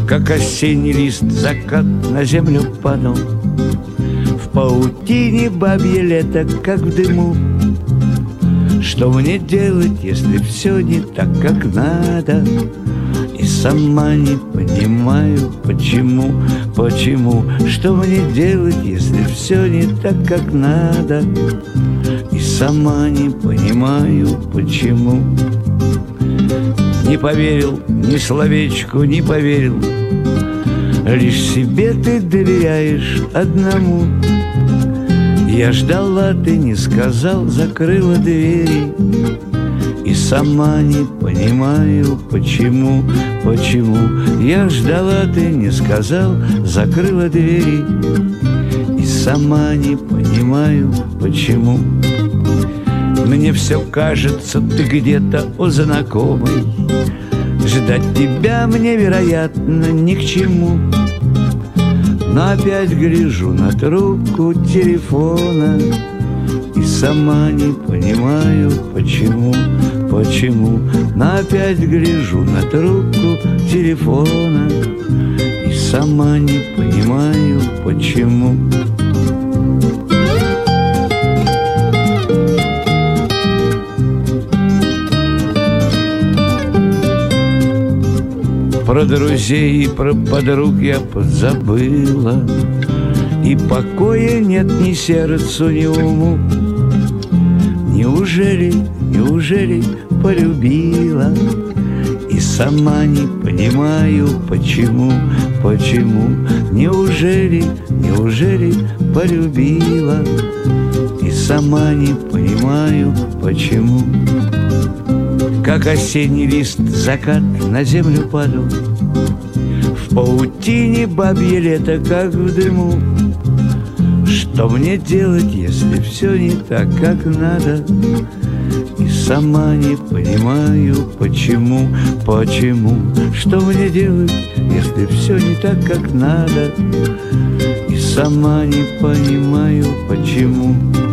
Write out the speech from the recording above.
Как осенний лист закат на землю падал, в паутине бабье лето, как в дыму. Что мне делать, если все не так, как надо? И сама не понимаю, почему. Что мне делать, если все не так, как надо? И сама не понимаю, почему. Не поверил, ни словечку не поверил, лишь себе ты доверяешь одному. Я ждала, ты не сказал, закрыла двери. И сама не понимаю, почему. Я ждала, ты не сказал, закрыла двери. И сама не понимаю, почему. Мне все кажется, ты где-то у знакомой. Ждать тебя мне, вероятно, ни к чему. Но опять гляжу на трубку телефона и сама не понимаю, почему. Но опять гляжу на трубку телефона и сама не понимаю, почему. Про друзей и про подруг я подзабыла, и покоя нет ни сердцу, ни уму. Неужели полюбила? И сама не понимаю, почему. Неужели полюбила? И сама не понимаю, почему. Как осенний лист закат на землю падал, в паутине бабье лето, как в дыму. Что мне делать, если все не так, как надо? И сама не понимаю, почему. Что мне делать, если все не так, как надо? И сама не понимаю, почему.